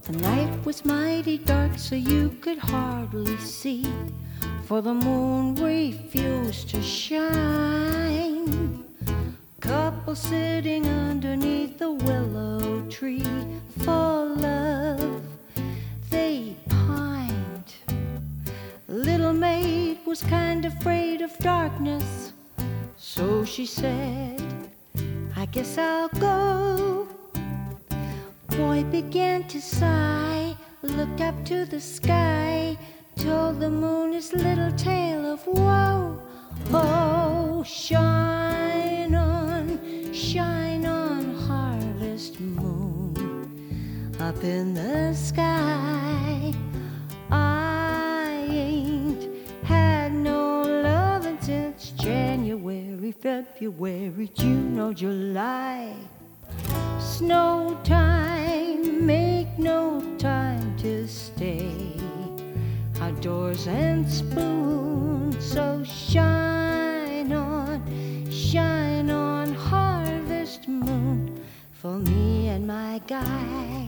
The night was mighty dark, so you could hardly see, for the moon refused to shine. Couple sitting underneath the willow tree, for love they pined. Little maid was kind of afraid of darkness, so she said, I guess I'll go. Boy began to sigh, looked up to the sky, told the moon his little tale of woe. Oh, shine on, harvest moon, up in the sky. I ain't had no lovin' since January, February, June or July. Snow time, make no time to stay outdoors and spoon. So shine on, harvest moon, for me and my guy.